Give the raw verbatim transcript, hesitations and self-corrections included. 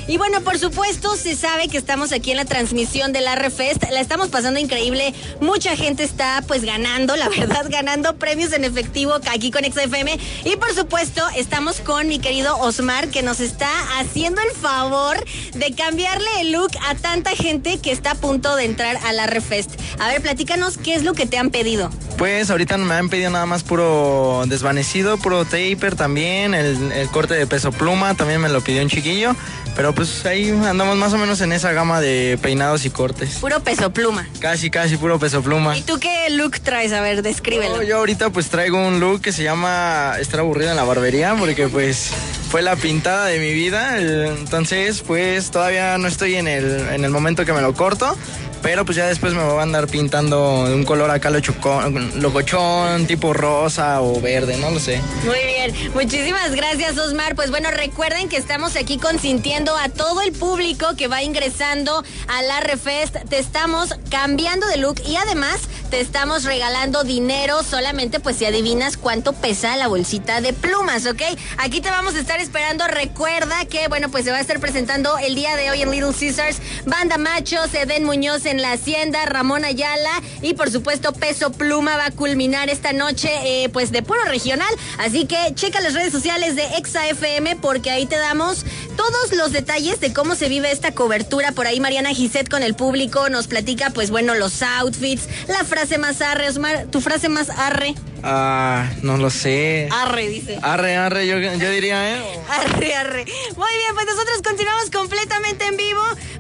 Y bueno, por supuesto, se sabe que estamos aquí en la transmisión del Arrefest. La estamos pasando increíble. Mucha gente está pues ganando, la verdad, ganando premios en efectivo aquí con X F M. Y por supuesto, estamos con mi querido Osmar, que nos está haciendo el favor de cambiarle el look a tanta gente que está a punto de entrar al Arrefest. A ver, platícanos qué es lo que te han pedido. Pues ahorita me han pedido nada más puro desvanecido, puro taper también, el, el corte de peso pluma también me lo pidió un chiquillo, pero pues ahí andamos más o menos en esa gama de peinados y cortes. Puro peso pluma. Casi, casi puro peso pluma. ¿Y tú qué look traes? A ver, descríbelo. Yo, yo ahorita pues traigo un look que se llama estar aburrido en la barbería, porque pues fue la pintada de mi vida, entonces pues todavía no estoy en el, en el momento que me lo corto. Pero pues ya después me voy a andar pintando de un color acá lochucón, locochón, tipo rosa o verde, no lo sé. Muy bien, muchísimas gracias, Osmar. Pues bueno, recuerden que estamos aquí consintiendo a todo el público que va ingresando al Arrefest. Te estamos cambiando de look y además te estamos regalando dinero solamente pues si adivinas cuánto pesa la bolsita de plumas, ¿ok? Aquí te vamos a estar esperando. Recuerda que, bueno, pues se va a estar presentando el día de hoy en Little Caesars Banda Machos, Eden Muñoz en la Hacienda, Ramón Ayala y por supuesto Peso Pluma va a culminar esta noche eh, pues de puro regional, así que checa las redes sociales de Exa F M porque ahí te damos todos los detalles de cómo se vive esta cobertura. Por ahí Mariana Giset con el público nos platica pues bueno los outfits, la frase más arre. Osmar, tu frase más arre. Ah, no lo sé. Arre, dice. Arre, arre, yo, yo diría, ¿eh? Arre, arre. Muy bien, pues nosotros continuamos completamente en vivo.